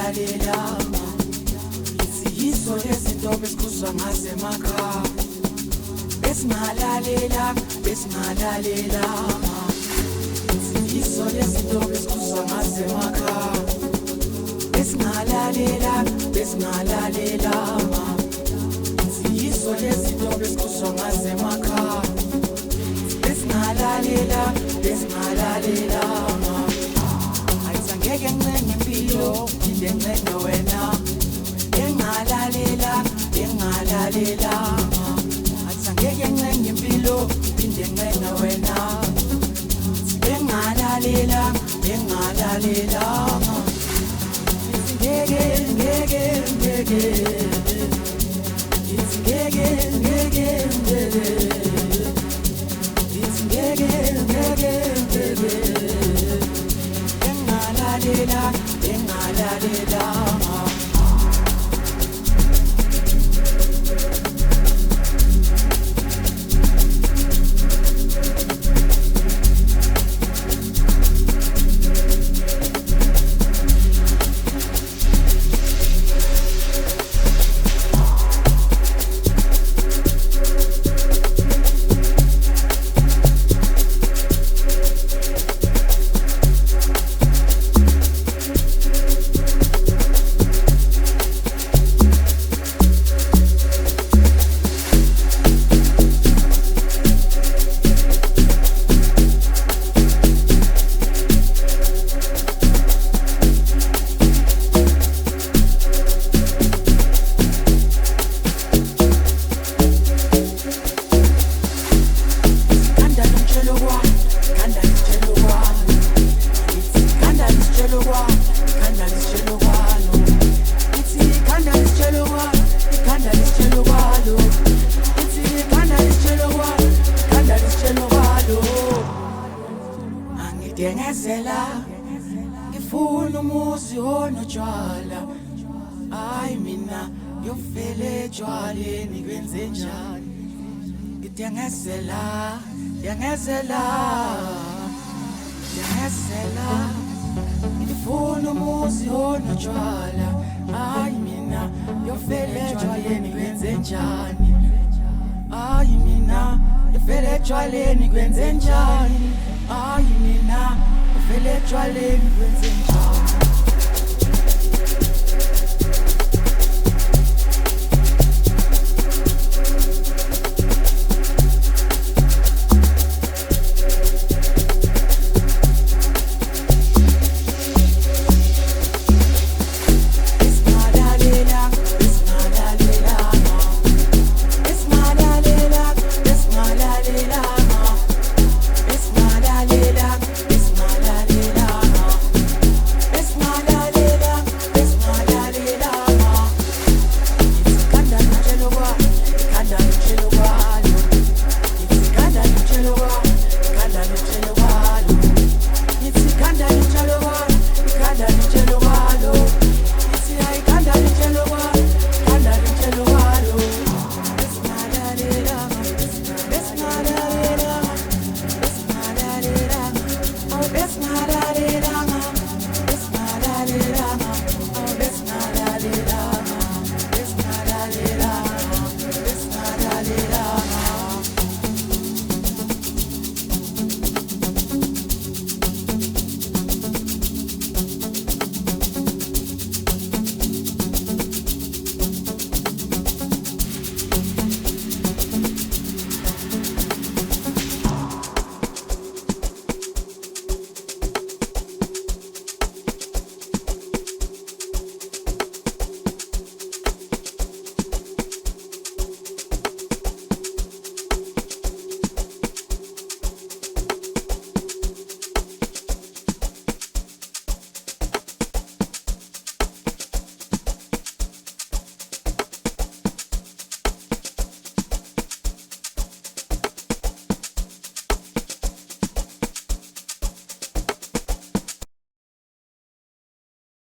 singalalelanga isiyiso lezinto besikuzwa ngazemakhaya besingalalelanga isiyiso lezinto besikuzwa ngazemakhaya besingalalelanga isiyiso lezinto besikuzwa ngazemakhaya besingalalelanga ayisangeke ngincenge impilo phinde ngincenge wena engalalela ayisangeke ngincenge impilo phinde ngincenge wena engalalela ngifuna umuzi onotshwala hayi mina ngiyofela etshwaleni kwenze njani ngidengezela ngifuna umuzi onotshwala hayi mina ngiyofela etshwaleni kwenze njani hayi mina ngiyofela etshwaleni kwenze njani hayi mina ngiyofela etshwaleni kwenze njani